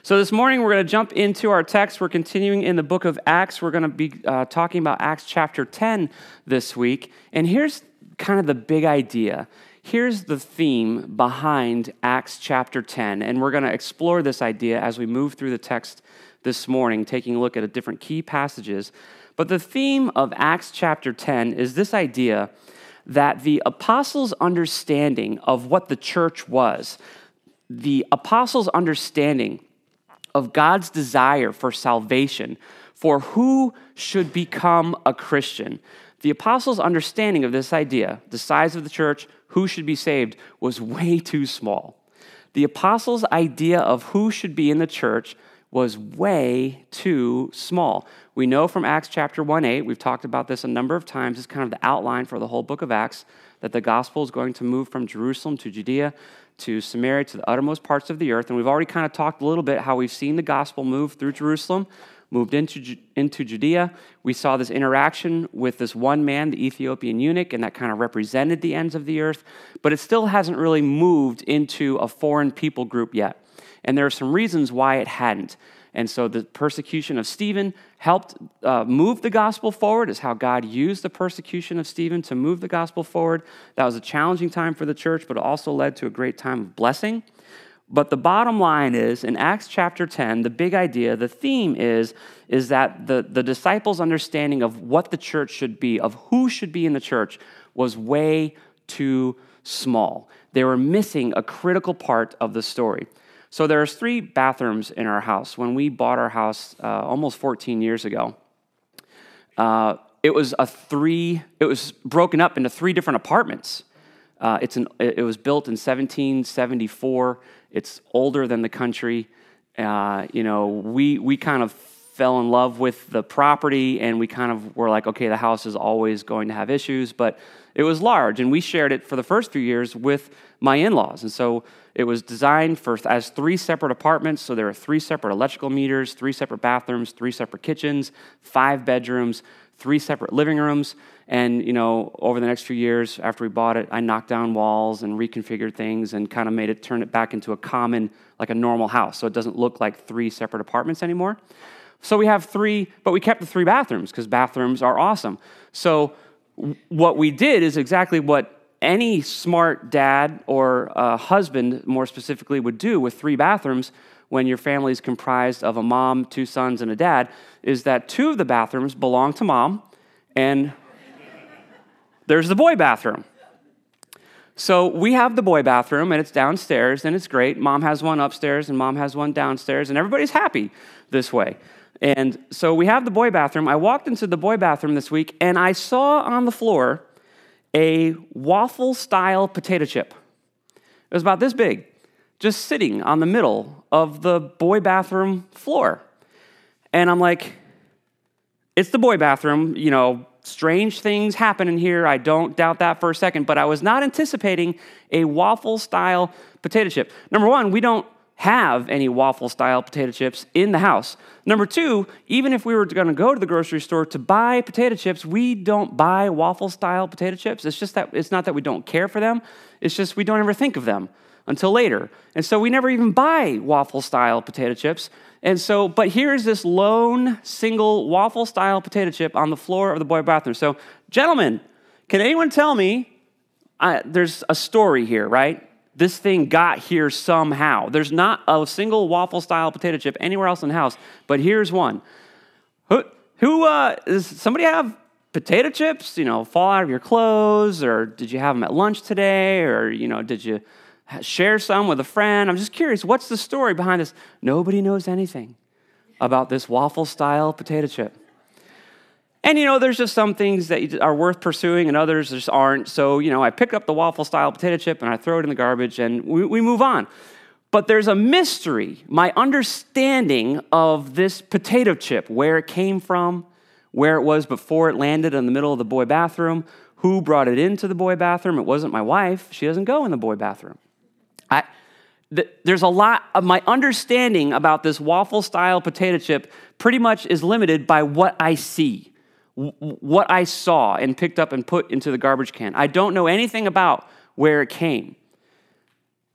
So this morning we're going to jump into our text. We're continuing in the book of Acts. We're going to be talking about Acts chapter 10 this week. And here's kind of the big idea. Here's the theme behind Acts chapter 10. And we're going to explore this idea as we move through the text this morning, taking a look at different key passages. But the theme of Acts chapter 10 is this idea that the apostles' understanding of what the church was, the apostles' understanding of God's desire for salvation, for who should become a Christian. The apostles' understanding of this idea, the size of the church, who should be saved, was way too small. The apostles' idea of who should be in the church was way too small. We know from Acts chapter 1:8, we've talked about this a number of times, it's kind of the outline for the whole book of Acts, that the gospel is going to move from Jerusalem to Judea, to Samaria, to the uttermost parts of the earth. And we've already kind of talked a little bit how we've seen the gospel move through Jerusalem, moved into Judea. We saw this interaction with this one man, the Ethiopian eunuch, and that kind of represented the ends of the earth. But it still hasn't really moved into a foreign people group yet. And there are some reasons why it hadn't. And so the persecution of Stephen helped move the gospel forward, is how God used the persecution of Stephen to move the gospel forward. That was a challenging time for the church, but it also led to a great time of blessing. But the bottom line is, in Acts chapter 10, the big idea, the theme is that the disciples' understanding of what the church should be, of who should be in the church, was way too small. They were missing a critical part of the story. So there's 3 bathrooms in our house. When we bought our house almost 14 years ago, it was broken up into 3 different apartments. It was built in 1774. It's older than the country. We kind of fell in love with the property, and we kind of were like, okay, the house is always going to have issues, but it was large, and we shared it for the first few years with my in-laws. And so it was designed as 3 separate apartments, so there are 3 separate electrical meters, 3 separate bathrooms, 3 separate kitchens, 5 bedrooms, 3 separate living rooms. And, over the next few years after we bought it, I knocked down walls and reconfigured things and kind of turned it back into a normal house, so it doesn't look like 3 separate apartments anymore. So we have 3, but we kept the 3 bathrooms because bathrooms are awesome. So what we did is exactly what any smart dad or husband, more specifically, would do with 3 bathrooms when your family is comprised of a mom, 2 sons, and a dad, is that 2 of the bathrooms belong to mom, and there's the boy bathroom. So we have the boy bathroom, and it's downstairs, and it's great. Mom has one upstairs, and mom has one downstairs, and everybody's happy this way. And so we have the boy bathroom. I walked into the boy bathroom this week, and I saw on the floor a waffle-style potato chip. It was about this big, just sitting on the middle of the boy bathroom floor. And I'm like, it's the boy bathroom, strange things happen in here. I don't doubt that for a second, but I was not anticipating a waffle-style potato chip. Number one, we don't have any waffle-style potato chips in the house. Number 2, even if we were going to go to the grocery store to buy potato chips, we don't buy waffle-style potato chips. It's just that it's not that we don't care for them. It's just we don't ever think of them until later. And so we never even buy waffle-style potato chips. And so, but here's this lone, single waffle-style potato chip on the floor of the boy bathroom. So, gentlemen, can anyone tell me, there's a story here, right? This thing got here somehow. There's not a single waffle-style potato chip anywhere else in the house, but here's one. Does somebody have potato chips, fall out of your clothes, or did you have them at lunch today, or, did you share some with a friend? I'm just curious, what's the story behind this? Nobody knows anything about this waffle-style potato chip. And, there's just some things that are worth pursuing and others just aren't. So, I pick up the waffle-style potato chip and I throw it in the garbage and we move on. But there's a mystery. My understanding of this potato chip, where it came from, where it was before it landed in the middle of the boy bathroom, who brought it into the boy bathroom. It wasn't my wife. She doesn't go in the boy bathroom. There's a lot of my understanding about this waffle-style potato chip pretty much is limited by what I see. What I saw and picked up and put into the garbage can. I don't know anything about where it came.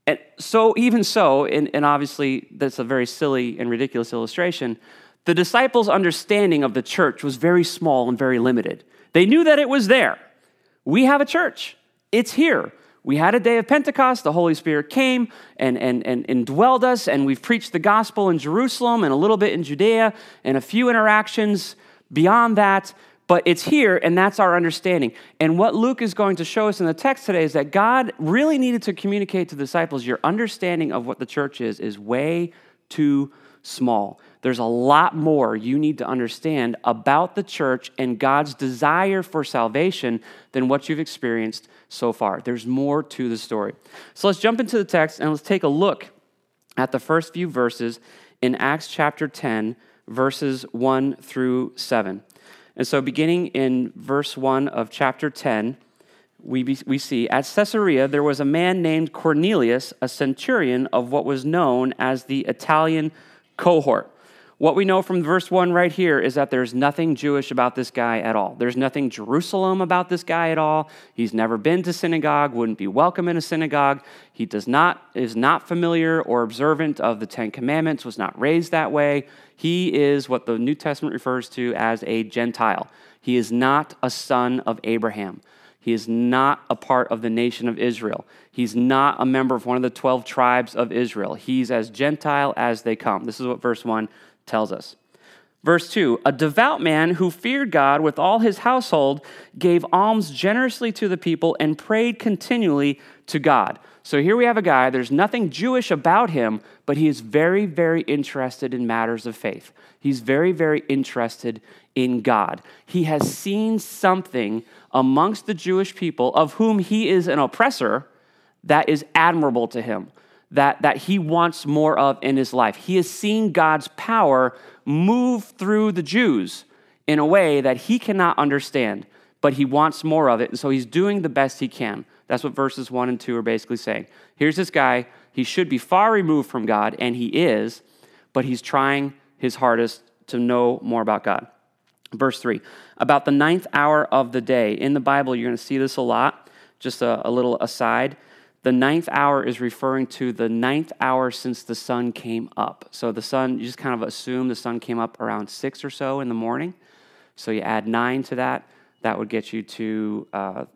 And so even so, and obviously that's a very silly and ridiculous illustration, the disciples' understanding of the church was very small and very limited. They knew that it was there. We have a church. It's here. We had a day of Pentecost. The Holy Spirit came and indwelled us, and we've preached the gospel in Jerusalem and a little bit in Judea and a few interactions beyond that. But it's here, and that's our understanding. And what Luke is going to show us in the text today is that God really needed to communicate to the disciples, your understanding of what the church is way too small. There's a lot more you need to understand about the church and God's desire for salvation than what you've experienced so far. There's more to the story. So let's jump into the text, and let's take a look at the first few verses in Acts chapter 10, verses 1 through 7. And so beginning in verse 1 of chapter 10, we see, at Caesarea there was a man named Cornelius, a centurion of what was known as the Italian cohort. What we know from verse 1 right here is that there's nothing Jewish about this guy at all. There's nothing Jerusalem about this guy at all. He's never been to synagogue, wouldn't be welcome in a synagogue. He is not familiar or observant of the Ten Commandments, was not raised that way. He is what the New Testament refers to as a Gentile. He is not a son of Abraham. He is not a part of the nation of Israel. He's not a member of one of the 12 tribes of Israel. He's as Gentile as they come. This is what verse 1 tells us. Verse 2, a devout man who feared God with all his household gave alms generously to the people and prayed continually to God. So here we have a guy, there's nothing Jewish about him, but he is very, very interested in matters of faith. He's very, very interested in God. He has seen something amongst the Jewish people of whom he is an oppressor that is admirable to him, that he wants more of in his life. He has seen God's power move through the Jews in a way that he cannot understand, but he wants more of it, and so he's doing the best he can. That's what verses 1 and 2 are basically saying. Here's this guy, he should be far removed from God, and he is, but he's trying his hardest to know more about God. Verse 3, about the 9th hour of the day. In the Bible, you're going to see this a lot. Just a little aside. The 9th hour is referring to the 9th hour since the sun came up. So the sun, you just kind of assume the sun came up around 6 or so in the morning. So you add 9 to that. That would get you to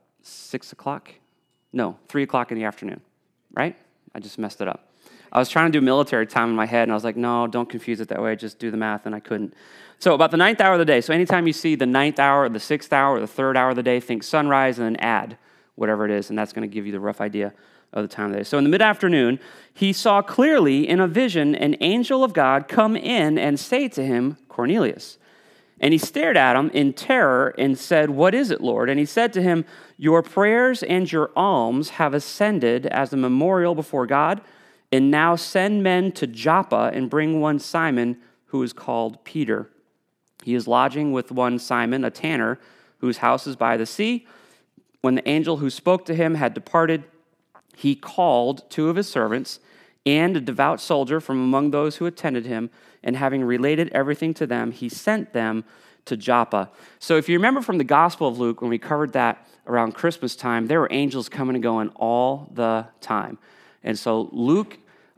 6 o'clock. No, 3 o'clock in the afternoon, right? I just messed it up. I was trying to do military time in my head, and I was like, no, don't confuse it that way. Just do the math, and I couldn't. So about the 9th hour of the day. So anytime you see the 9th hour, the 6th hour, or the 3rd hour of the day, think sunrise and then add whatever it is, and that's going to give you the rough idea of the time of the day. So in the mid-afternoon, he saw clearly in a vision an angel of God come in and say to him, Cornelius. And he stared at him in terror and said, what is it, Lord? And he said to him, your prayers and your alms have ascended as a memorial before God, and now send men to Joppa and bring one Simon, who is called Peter. He is lodging with one Simon, a tanner, whose house is by the sea. When the angel who spoke to him had departed, he called 2 of his servants and a devout soldier from among those who attended him, and having related everything to them, he sent them to Joppa. So if you remember from the Gospel of Luke, when we covered that around Christmas time, there were angels coming and going all the time. And so Luke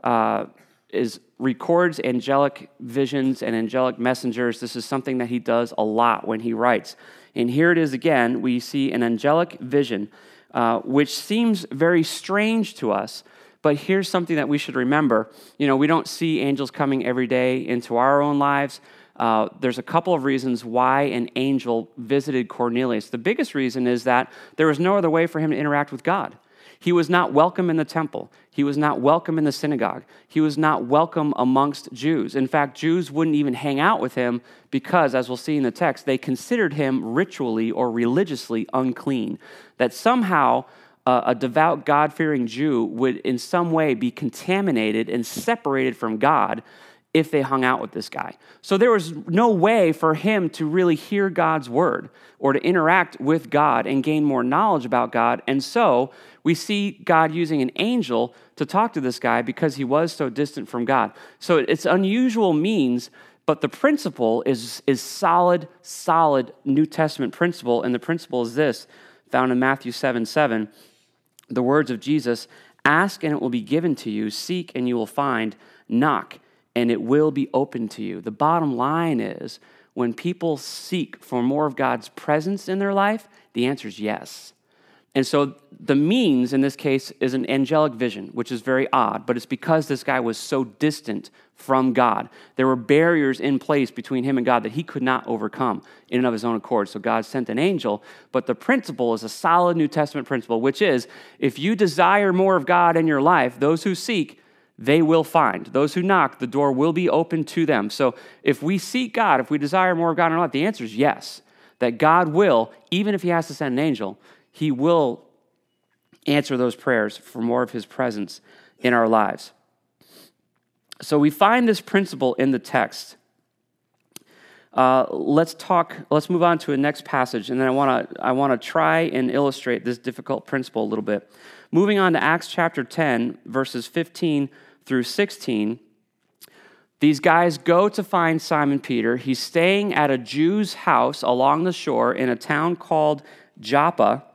records angelic visions and angelic messengers. This is something that he does a lot when he writes. And here it is again. We see an angelic vision, which seems very strange to us. But here's something that we should remember. You know, we don't see angels coming every day into our own lives. There's a couple of reasons why an angel visited Cornelius. The biggest reason is that there was no other way for him to interact with God. He was not welcome in the temple. He was not welcome in the synagogue. He was not welcome amongst Jews. In fact, Jews wouldn't even hang out with him because, as we'll see in the text, they considered him ritually or religiously unclean. That somehow a devout, God-fearing Jew would in some way be contaminated and separated from God if they hung out with this guy. So there was no way for him to really hear God's word or to interact with God and gain more knowledge about God. And so we see God using an angel to talk to this guy because he was so distant from God. So it's unusual means, but the principle is solid New Testament principle. And the principle is this, found in Matthew 7:7, the words of Jesus, Ask and it will be given to you. Seek and you will find. Knock and it will be open to you. The bottom line is when people seek for more of God's presence in their life, the answer is yes. And so the means in this case is an angelic vision, which is very odd, but it's because this guy was so distant from God. There were barriers in place between him and God that he could not overcome in and of his own accord. So God sent an angel, but the principle is a solid New Testament principle, which is if you desire more of God in your life, those who seek, they will find. Those who knock, the door will be open to them. So if we seek God, if we desire more of God in our life, the answer is yes, that God will, even if he has to send an angel, he will answer those prayers for more of his presence in our lives. So we find this principle in the text. Let's move on to a next passage, and then I want to try and illustrate this difficult principle a little bit. Moving on to Acts chapter 10, verses 15 through 16, these guys go to find Simon Peter. He's staying at a Jew's house along the shore in a town called Joppa,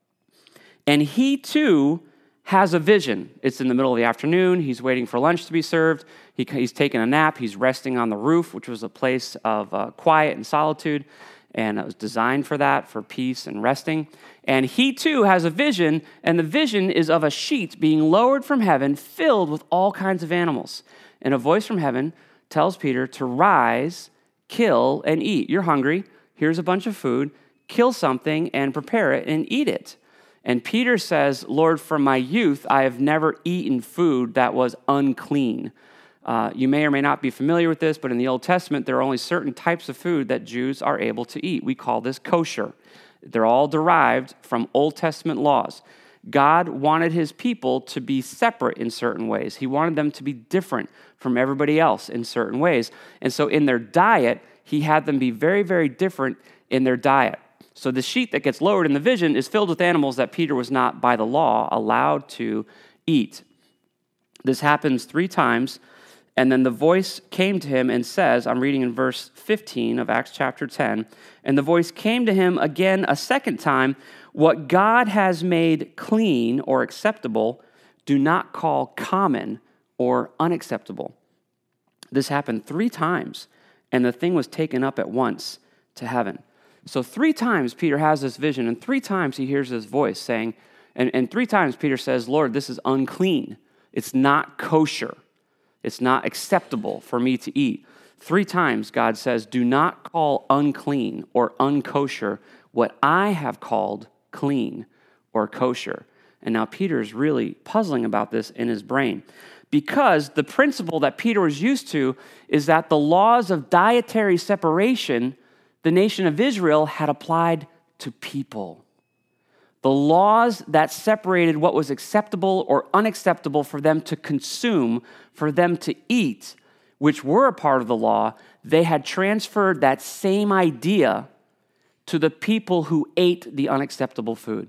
and he too has a vision. It's in the middle of the afternoon. He's waiting for lunch to be served. He's taking a nap. He's resting on the roof, which was a place of quiet and solitude, and it was designed for that, for peace and resting. And he too has a vision, and the vision is of a sheet being lowered from heaven, filled with all kinds of animals. And a voice from heaven tells Peter to rise, kill, and eat. You're hungry. Here's a bunch of food. Kill something and prepare it and eat it. And Peter says, Lord, from my youth, I have never eaten food that was unclean. You may or may not be familiar with this, but in the Old Testament, there are only certain types of food that Jews are able to eat. We call this kosher. They're all derived from Old Testament laws. God wanted his people to be separate in certain ways. He wanted them to be different from everybody else in certain ways. And so in their diet, he had them be very, very different in their diet. So the sheet that gets lowered in the vision is filled with animals that Peter was not, by the law, allowed to eat. This happens 3 times, and then the voice came to him and says, I'm reading in verse 15 of Acts chapter 10, and the voice came to him again a second time, what God has made clean or acceptable, do not call common or unacceptable. This happened 3 times, and the thing was taken up at once to heaven. So 3 times Peter has this vision, and 3 times he hears this voice saying, and 3 times Peter says, Lord, this is unclean. It's not kosher. It's not acceptable for me to eat. 3 times God says, do not call unclean or unkosher what I have called clean or kosher. And now Peter is really puzzling about this in his brain, because the principle that Peter was used to is that the laws of dietary separation the nation of Israel had applied to people. The laws that separated what was acceptable or unacceptable for them to consume, for them to eat, which were a part of the law, they had transferred that same idea to the people who ate the unacceptable food.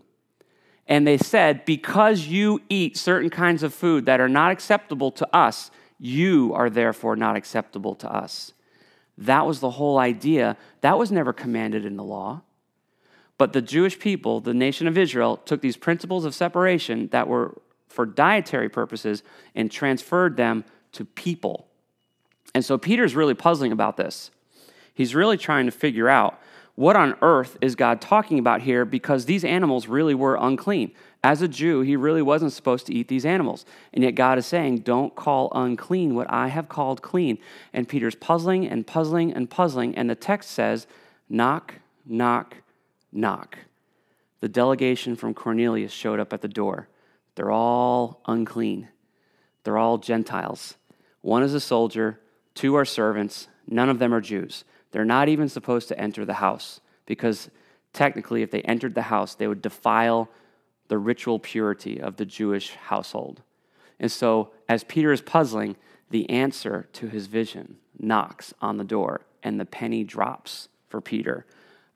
And they said, because you eat certain kinds of food that are not acceptable to us, you are therefore not acceptable to us. That was the whole idea. That was never commanded in the law. But the Jewish people, the nation of Israel, took these principles of separation that were for dietary purposes and transferred them to people. And so Peter's really puzzling about this. He's really trying to figure out what on earth is God talking about here, because these animals really were unclean. As a Jew, he really wasn't supposed to eat these animals. And yet God is saying, don't call unclean what I have called clean. And Peter's puzzling and puzzling and puzzling. And the text says, knock, knock, knock. The delegation from Cornelius showed up at the door. They're all unclean. They're all Gentiles. 1 is a soldier, 2 are servants, none of them are Jews. They're not even supposed to enter the house, because technically if they entered the house, they would defile the ritual purity of the Jewish household. And so as Peter is puzzling, the answer to his vision knocks on the door, and the penny drops for Peter.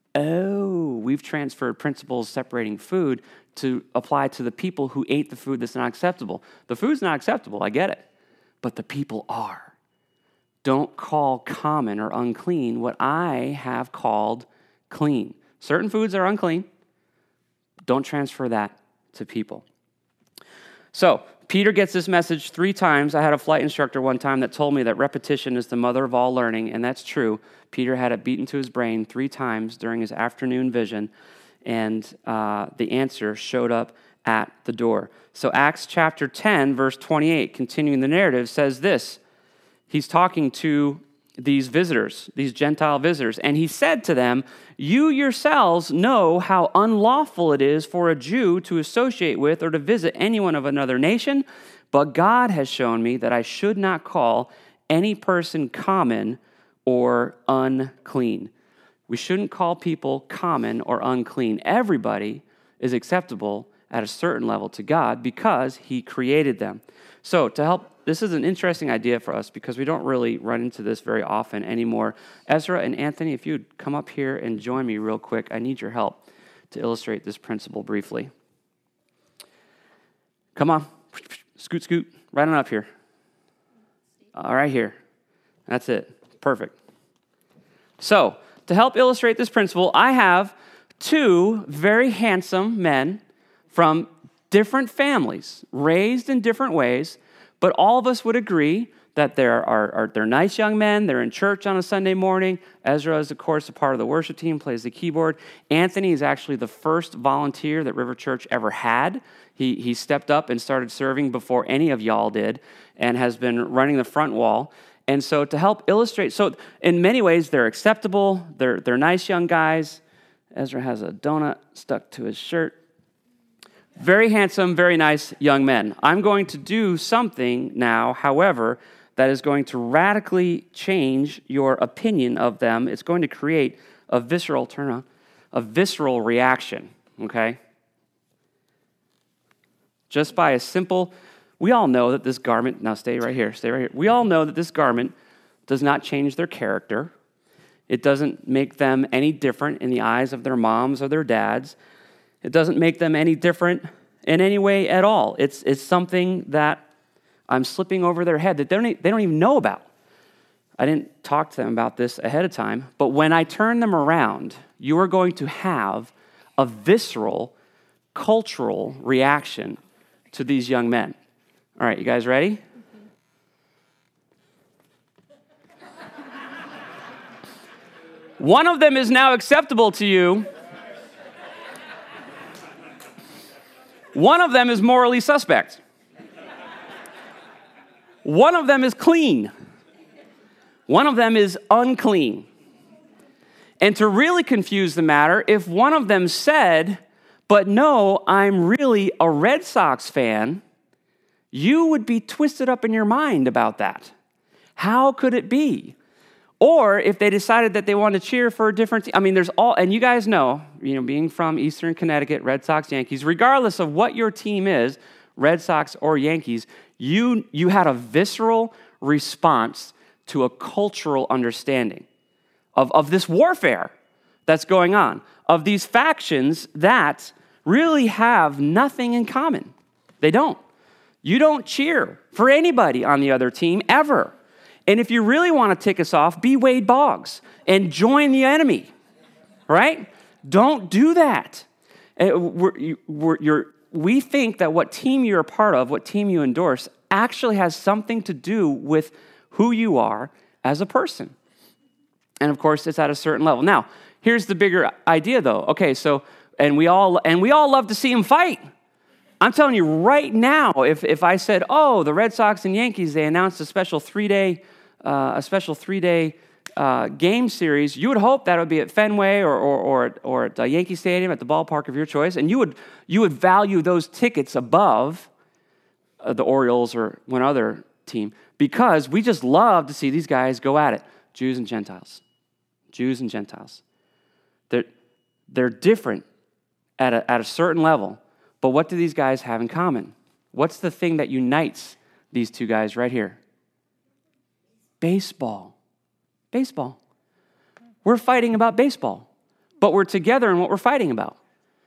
Oh, we've transferred principles separating food to apply to the people who ate the food that's not acceptable. The food's not acceptable, I get it, but the people are. Don't call common or unclean what I have called clean. Certain foods are unclean. Don't transfer that to people. So Peter gets this message 3 times. I had a flight instructor one time that told me that repetition is the mother of all learning, and that's true. Peter had it beaten to his brain 3 times during his afternoon vision, and the answer showed up at the door. So Acts chapter 10, verse 28, continuing the narrative, says this. He's talking to these visitors, these Gentile visitors, and he said to them, "You yourselves know how unlawful it is for a Jew to associate with or to visit anyone of another nation, but God has shown me that I should not call any person common or unclean." We shouldn't call people common or unclean. Everybody is acceptable at a certain level to God because he created them. So to help, this is an interesting idea for us because we don't really run into this very often anymore. Ezra and Anthony, if you'd come up here and join me real quick, I need your help to illustrate this principle briefly. Come on, scoot, scoot, right on up here. All right here. That's it. Perfect. So, to help illustrate this principle, I have 2 very handsome men from different families, raised in different ways, but all of us would agree that they're nice young men. They're in church on a Sunday morning. Ezra is, of course, a part of the worship team, plays the keyboard. Anthony is actually the first volunteer that River Church ever had. He stepped up and started serving before any of y'all did and has been running the front wall. And so to help illustrate, so in many ways, they're acceptable. They're nice young guys. Ezra has a donut stuck to his shirt. Very handsome, very nice young men. I'm going to do something now, however, that is going to radically change your opinion of them. It's going to create a visceral reaction, okay? Just by a simple, we all know that this garment, now stay right here. We all know that this garment does not change their character. It doesn't make them any different in the eyes of their moms or their dads. It doesn't make them any different in any way at all. It's something that I'm slipping over their head that they don't even know about. I didn't talk to them about this ahead of time, but when I turn them around, you are going to have a visceral, cultural reaction to these young men. All right, you guys ready? One of them is now acceptable to you. One of them is morally suspect. One of them is clean. One of them is unclean. And to really confuse the matter, if one of them said, "But no, I'm really a Red Sox fan," you would be twisted up in your mind about that. How could it be? Or if they decided that they wanted to cheer for a different team. I mean, there's all, and you guys know, being from Eastern Connecticut, Red Sox, Yankees, regardless of what your team is, Red Sox or Yankees, you had a visceral response to a cultural understanding of this warfare that's going on, of these factions that really have nothing in common. They don't. You don't cheer for anybody on the other team ever. And if you really want to tick us off, be Wade Boggs and join the enemy, right? Don't do that. We think that what team you're a part of, what team you endorse, actually has something to do with who you are as a person. And of course, it's at a certain level. Now, here's the bigger idea, though. Okay, so and we all love to see them fight. I'm telling you right now, if I said, "Oh, the Red Sox and Yankees, they announced a special 3-day game series," you would hope that it would be at Fenway or at Yankee Stadium at the ballpark of your choice, and you would value those tickets above the Orioles or one other team because we just love to see these guys go at it. Jews and Gentiles. They're different at a certain level, but what do these guys have in common? What's the thing that unites these 2 guys right here? Baseball. We're fighting about baseball, but we're together in what we're fighting about.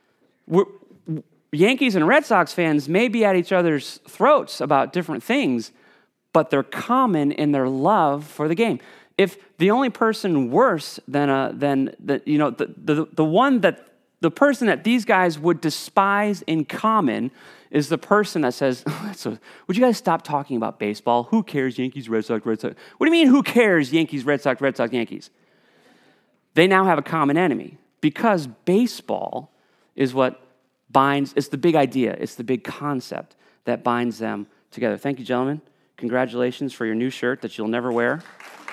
Yankees and Red Sox fans may be at each other's throats about different things, but they're common in their love for the game. If the only person worse than the one that the person that these guys would despise in common is the person that says, would you guys stop talking about baseball? Who cares, Yankees, Red Sox, Red Sox? What do you mean, who cares, Yankees, Red Sox, Yankees? They now have a common enemy because baseball is what binds, it's the big idea, it's the big concept that binds them together. Thank you, gentlemen. Congratulations for your new shirt that you'll never wear.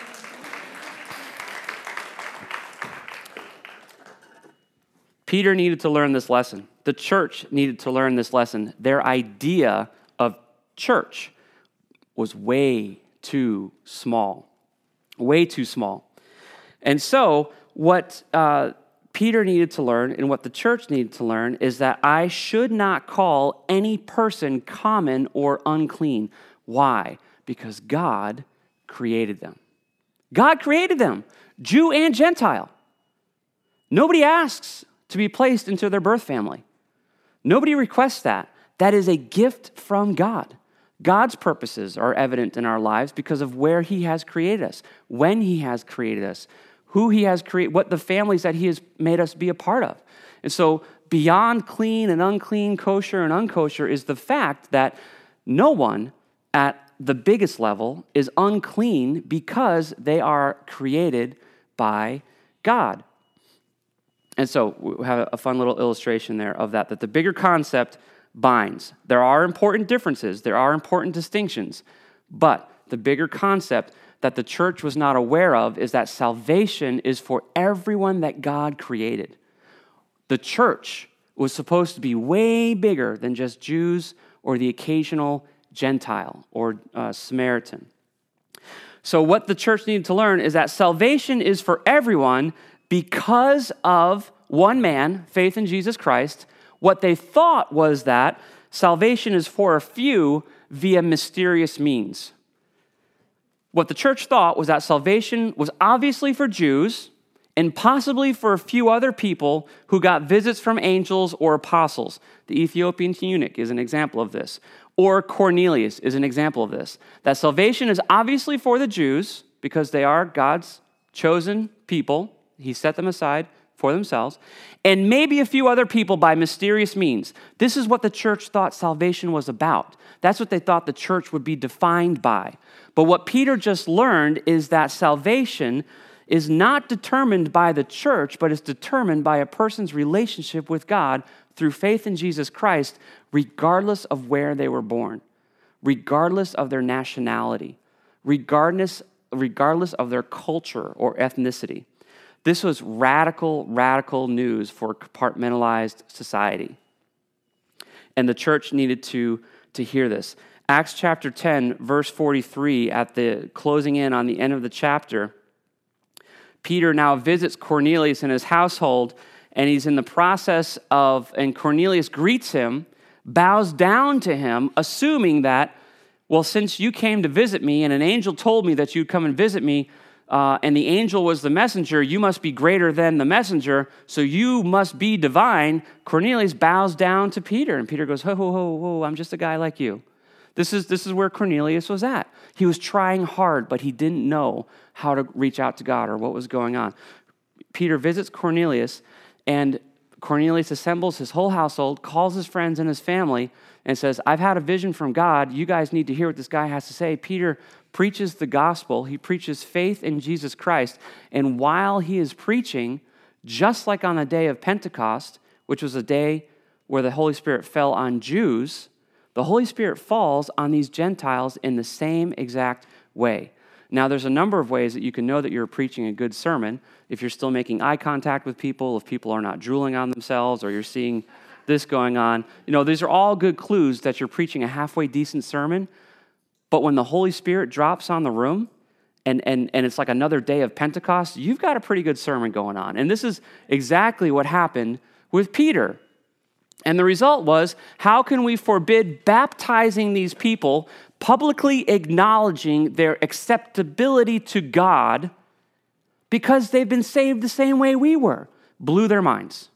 Peter needed to learn this lesson. The church needed to learn this lesson. Their idea of church was way too small. Way too small. And so what Peter needed to learn and what the church needed to learn is that I should not call any person common or unclean. Why? Because God created them. God created them, Jew and Gentile. Nobody asks to be placed into their birth family. Nobody requests that. That is a gift from God. God's purposes are evident in our lives because of where he has created us, when he has created us, who he has created, what the families that he has made us be a part of. And so beyond clean and unclean, kosher and unkosher is the fact that no one at the biggest level is unclean because they are created by God. And so we have a fun little illustration there of that the bigger concept binds. There are important differences. There are important distinctions. But the bigger concept that the church was not aware of is that salvation is for everyone that God created. The church was supposed to be way bigger than just Jews or the occasional Gentile or Samaritan. So what the church needed to learn is that salvation is for everyone because of one man, faith in Jesus Christ. What they thought was that salvation is for a few via mysterious means. What the church thought was that salvation was obviously for Jews and possibly for a few other people who got visits from angels or apostles. The Ethiopian eunuch is an example of this. Or Cornelius is an example of this. That salvation is obviously for the Jews because they are God's chosen people. He set them aside for themselves, and maybe a few other people by mysterious means. This is what the church thought salvation was about. That's what they thought the church would be defined by. But what Peter just learned is that salvation is not determined by the church, but is determined by a person's relationship with God through faith in Jesus Christ, regardless of where they were born, regardless of their nationality, regardless of their culture or ethnicity. This was radical news for compartmentalized society. And the church needed to hear this. Acts chapter 10, verse 43, at the closing in on the end of the chapter, Peter now visits Cornelius in his household, and he's in the process and Cornelius greets him, bows down to him, assuming that, well, since you came to visit me and an angel told me that you'd come and visit me, and the angel was the messenger, you must be greater than the messenger, so you must be divine. Cornelius bows down to Peter, and Peter goes, ho, I'm just a guy like you. This is where Cornelius was at. He was trying hard, but he didn't know how to reach out to God or what was going on. Peter visits Cornelius, and Cornelius assembles his whole household, calls his friends and his family, and says, I've had a vision from God. You guys need to hear what this guy has to say. Peter preaches the gospel. He preaches faith in Jesus Christ. And while he is preaching, just like on the day of Pentecost, which was a day where the Holy Spirit fell on Jews, the Holy Spirit falls on these Gentiles in the same exact way. Now, there's a number of ways that you can know that you're preaching a good sermon. If you're still making eye contact with people, if people are not drooling on themselves, or you're seeing this going on. These are all good clues that you're preaching a halfway decent sermon. But when the Holy Spirit drops on the room, and it's like another day of Pentecost, you've got a pretty good sermon going on. And this is exactly what happened with Peter. And the result was, how can we forbid baptizing these people, publicly acknowledging their acceptability to God because they've been saved the same way we were? Blew their minds.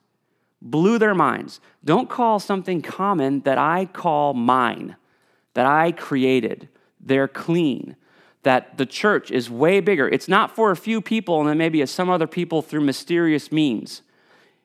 Don't call something common that I call mine, that I created. They're clean. That the church is way bigger. It's not for a few people and then maybe some other people through mysterious means.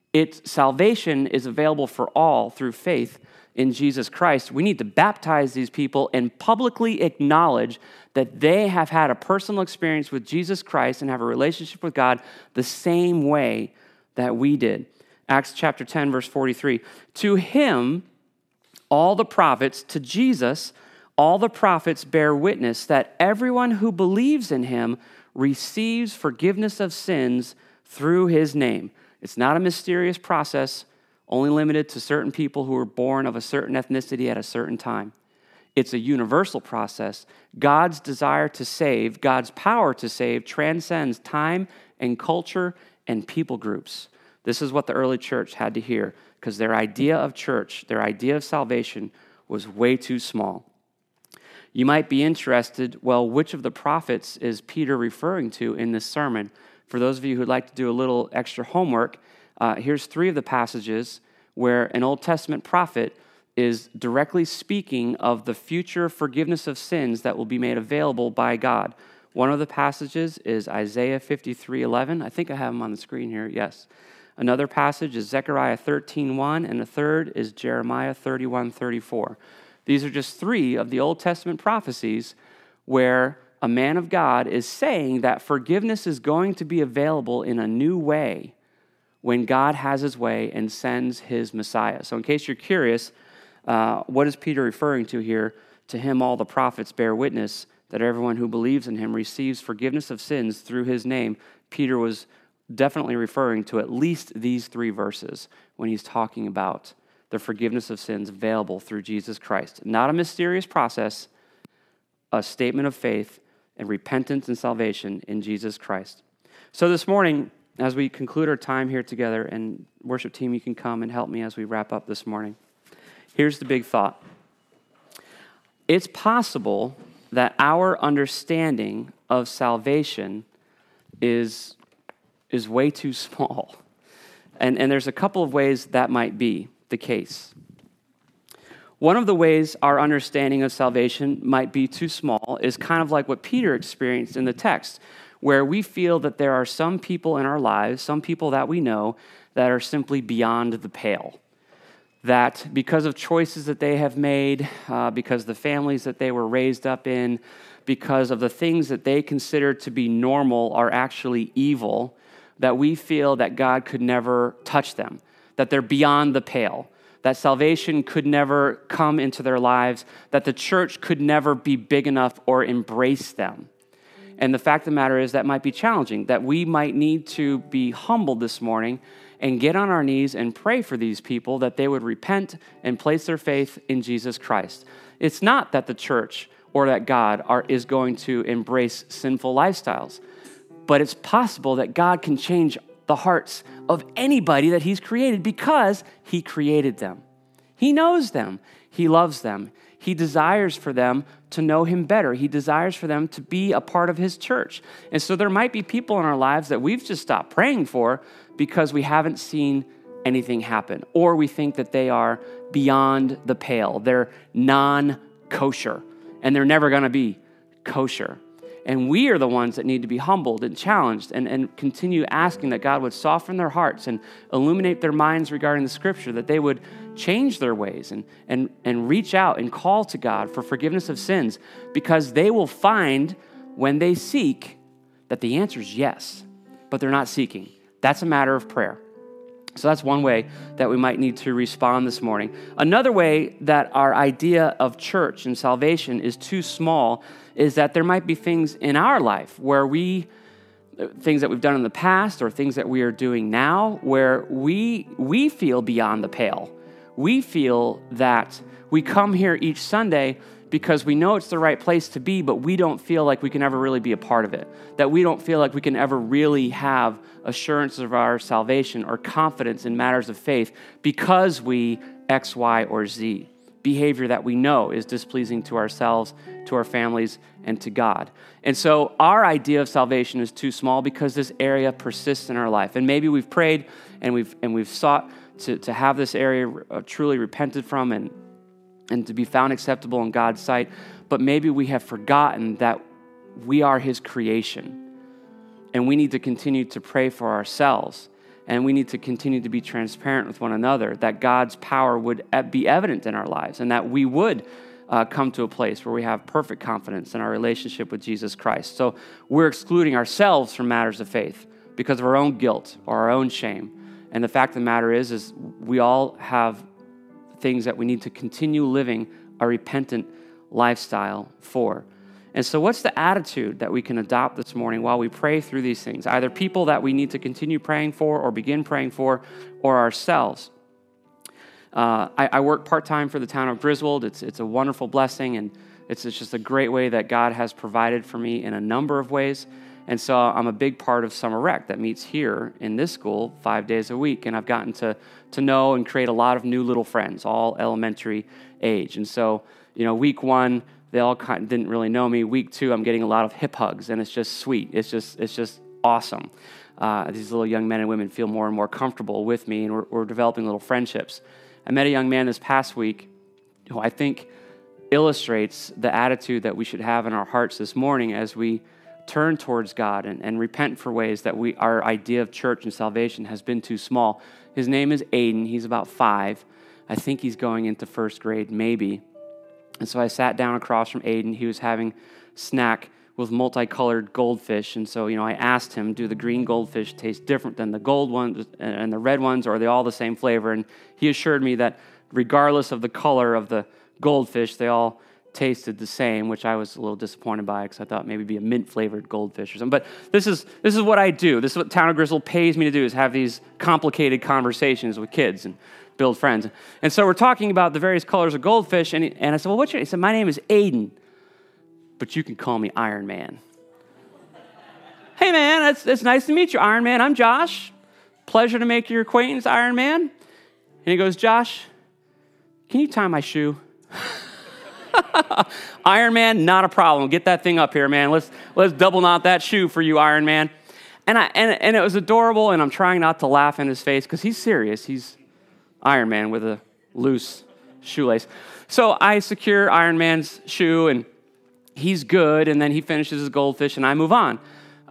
Salvation is available for all through faith in Jesus Christ. We need to baptize these people and publicly acknowledge that they have had a personal experience with Jesus Christ and have a relationship with God the same way that we did. Acts chapter 10, verse 43. To him, all the prophets, to Jesus, all the prophets bear witness that everyone who believes in him receives forgiveness of sins through his name. It's not a mysterious process only limited to certain people who were born of a certain ethnicity at a certain time. It's a universal process. God's desire to save, God's power to save, transcends time and culture and people groups. This is what the early church had to hear, because their idea of church, their idea of salvation was way too small. You might be interested, well, which of the prophets is Peter referring to in this sermon? For those of you who'd like to do a little extra homework, here's 3 of the passages where an Old Testament prophet is directly speaking of the future forgiveness of sins that will be made available by God. One of the passages is Isaiah 53:11. I think I have them on the screen here, yes. Another passage is Zechariah 13:1, and a third is Jeremiah 31:34. These are just 3 of the Old Testament prophecies where a man of God is saying that forgiveness is going to be available in a new way when God has his way and sends his Messiah. So in case you're curious, what is Peter referring to here? To him all the prophets bear witness that everyone who believes in him receives forgiveness of sins through his name. Peter was definitely referring to at least these 3 verses when he's talking about the forgiveness of sins available through Jesus Christ. Not a mysterious process, a statement of faith and repentance and salvation in Jesus Christ. So this morning, as we conclude our time here together, and worship team, you can come and help me as we wrap up this morning. Here's the big thought. It's possible that our understanding of salvation is way too small. And there's a couple of ways that might be the case. One of the ways our understanding of salvation might be too small is kind of like what Peter experienced in the text, where we feel that there are some people in our lives, some people that we know, that are simply beyond the pale. That because of choices that they have made, because of the families that they were raised up in, because of the things that they consider to be normal are actually evil, that we feel that God could never touch them, that they're beyond the pale, that salvation could never come into their lives, that the church could never be big enough or embrace them. And the fact of the matter is that might be challenging, that we might need to be humbled this morning and get on our knees and pray for these people that they would repent and place their faith in Jesus Christ. It's not that the church or that God is going to embrace sinful lifestyles, but it's possible that God can change the hearts of anybody that he's created because he created them. He knows them. He loves them. He desires for them to know him better. He desires for them to be a part of his church. And so there might be people in our lives that we've just stopped praying for because we haven't seen anything happen, or we think that they are beyond the pale. They're non-kosher, and they're never going to be kosher. And we are the ones that need to be humbled and challenged and continue asking that God would soften their hearts and illuminate their minds regarding the scripture, that they would change their ways and reach out and call to God for forgiveness of sins, because they will find when they seek that the answer is yes, but they're not seeking. That's a matter of prayer. So that's one way that we might need to respond this morning. Another way that our idea of church and salvation is too small is that there might be things in our life where things that we've done in the past or things that we are doing now where we feel beyond the pale. We feel that we come here each Sunday because we know it's the right place to be, but we don't feel like we can ever really be a part of it. That we don't feel like we can ever really have assurance of our salvation or confidence in matters of faith because we X, Y, or Z. Behavior that we know is displeasing to ourselves, to our families, and to God. And so our idea of salvation is too small because this area persists in our life. And maybe we've prayed and we've sought to have this area truly repented from and to be found acceptable in God's sight, but maybe we have forgotten that we are his creation, and we need to continue to pray for ourselves And we need to continue to be transparent with one another, that God's power would be evident in our lives, and that we would come to a place where we have perfect confidence in our relationship with Jesus Christ. So we're excluding ourselves from matters of faith because of our own guilt or our own shame. And the fact of the matter is we all have things that we need to continue living a repentant lifestyle for. And so what's the attitude that we can adopt this morning while we pray through these things? Either people that we need to continue praying for or begin praying for, or ourselves. I work part-time for the town of Griswold. It's a wonderful blessing, and it's just a great way that God has provided for me in a number of ways. And so I'm a big part of Summer Rec that meets here in this school 5 days a week, and I've gotten to know and create a lot of new little friends, all elementary age. And so, week 1, they all didn't really know me. Week 2, I'm getting a lot of hip hugs, and it's just sweet. It's just awesome. These little young men and women feel more and more comfortable with me, and we're developing little friendships. I met a young man this past week who I think illustrates the attitude that we should have in our hearts this morning as we turn towards God and repent for ways that our idea of church and salvation has been too small. His name is Aiden. He's about 5. I think he's going into first grade, maybe. And so I sat down across from Aiden. He was having snack with multicolored goldfish. And so, I asked him, do the green goldfish taste different than the gold ones and the red ones, or are they all the same flavor? And he assured me that regardless of the color of the goldfish, they all tasted the same, which I was a little disappointed by because I thought maybe it'd be a mint-flavored goldfish or something. But this is what I do. This is what Town of Griswold pays me to do, is have these complicated conversations with kids and build friends. And so we're talking about the various colors of goldfish, and I said, well, what's your name? He said, my name is Aiden, but you can call me Iron Man. Hey, man, it's nice to meet you, Iron Man. I'm Josh. Pleasure to make your acquaintance, Iron Man. And he goes, Josh, can you tie my shoe? Iron Man, not a problem. Get that thing up here, man. Let's double knot that shoe for you, Iron Man. And it was adorable, and I'm trying not to laugh in his face because he's serious. He's Iron Man with a loose shoelace. So I secure Iron Man's shoe, and he's good, and then he finishes his goldfish, and I move on.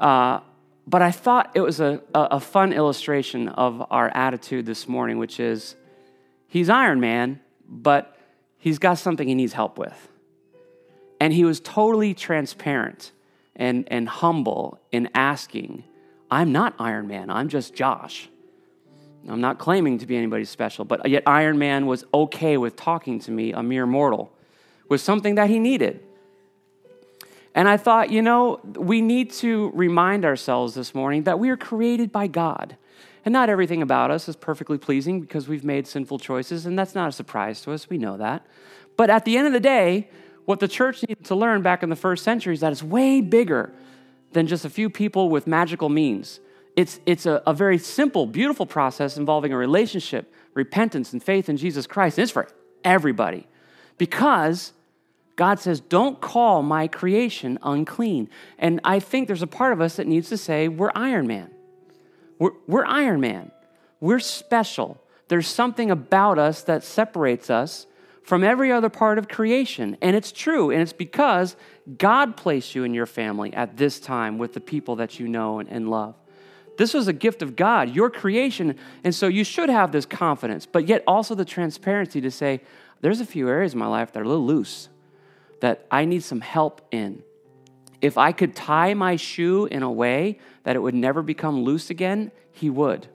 But I thought it was a fun illustration of our attitude this morning, which is he's Iron Man, but he's got something he needs help with. And he was totally transparent and humble in asking, I'm not Iron Man, I'm just Josh. I'm not claiming to be anybody special, but yet Iron Man was okay with talking to me, a mere mortal, with something that he needed. And I thought, we need to remind ourselves this morning that we are created by God. And not everything about us is perfectly pleasing because we've made sinful choices, and that's not a surprise to us. We know that. But at the end of the day, what the church needed to learn back in the first century is that it's way bigger than just a few people with magical means. It's a very simple, beautiful process involving a relationship, repentance, and faith in Jesus Christ. And it's for everybody. Because God says, don't call my creation unclean. And I think there's a part of us that needs to say, we're Iron Man. We're Iron Man. We're special. There's something about us that separates us from every other part of creation. And it's true. And it's because God placed you in your family at this time with the people that you know and love. This was a gift of God, your creation. And so you should have this confidence, but yet also the transparency to say, there's a few areas in my life that are a little loose, that I need some help in. If I could tie my shoe in a way that it would never become loose again, he would.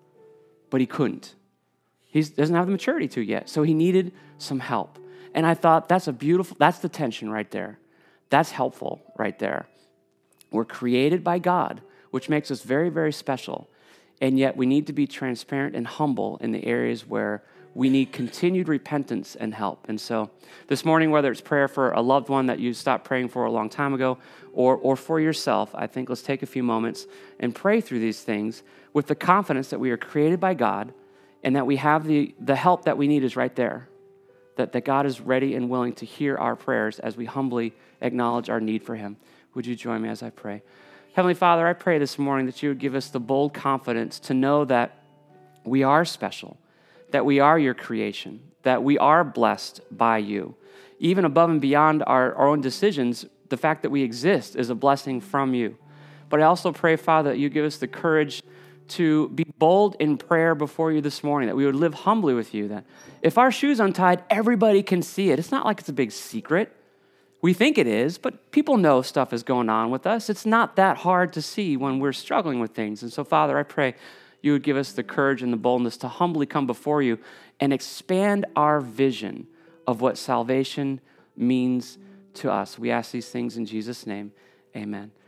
But he couldn't. He doesn't have the maturity to yet. So he needed some help. And I thought, that's the tension right there. That's helpful right there. We're created by God, which makes us very, very special. And yet we need to be transparent and humble in the areas where we need continued repentance and help. And so this morning, whether it's prayer for a loved one that you stopped praying for a long time ago or for yourself, I think let's take a few moments and pray through these things with the confidence that we are created by God and that we have the help that we need is right there, that God is ready and willing to hear our prayers as we humbly acknowledge our need for him. Would you join me as I pray? Heavenly Father, I pray this morning that you would give us the bold confidence to know that we are special, that we are your creation, that we are blessed by you. Even above and beyond our own decisions, the fact that we exist is a blessing from you. But I also pray, Father, that you give us the courage to be bold in prayer before you this morning, that we would live humbly with you, that if our shoe's untied, everybody can see it. It's not like it's a big secret. We think it is, but people know stuff is going on with us. It's not that hard to see when we're struggling with things. And so, Father, I pray you would give us the courage and the boldness to humbly come before you and expand our vision of what salvation means to us. We ask these things in Jesus' name. Amen.